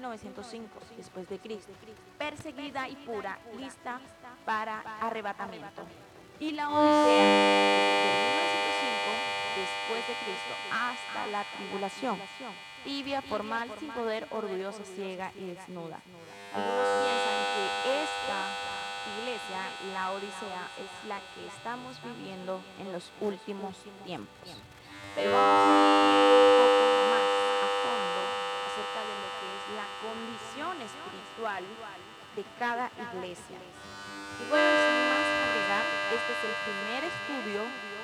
1905 después de Cristo, perseguida y pura, lista para arrebatamiento. Y la Odisea desde 1905 después de Cristo hasta la tribulación, tibia, formal, sin poder, orgullosa, ciega y desnuda. Algunos piensan que esta iglesia, la Odisea, es la que estamos viviendo en los últimos tiempos. Pero vamos a ir un poco más a fondo acerca de lo que es la condición espiritual de cada iglesia. Y bueno, sin más agregar, este es el primer estudio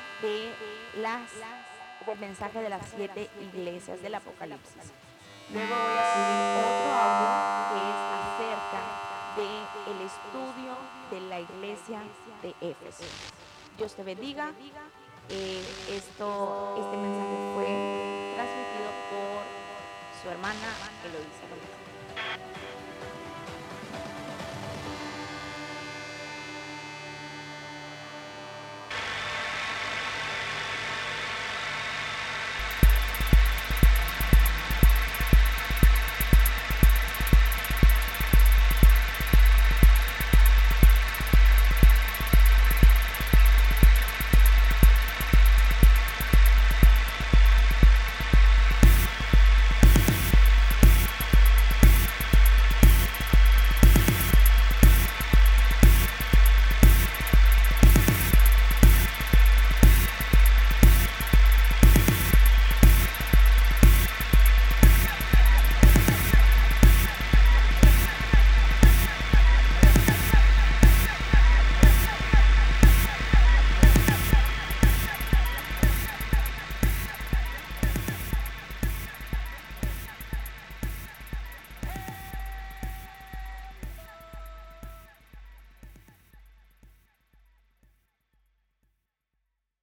del mensaje de las 7 iglesias del Apocalipsis. Luego voy a subir otro audio que es acerca del estudio de la iglesia de Éfeso. Dios te bendiga. Este mensaje fue transmitido por su hermana Eloísa.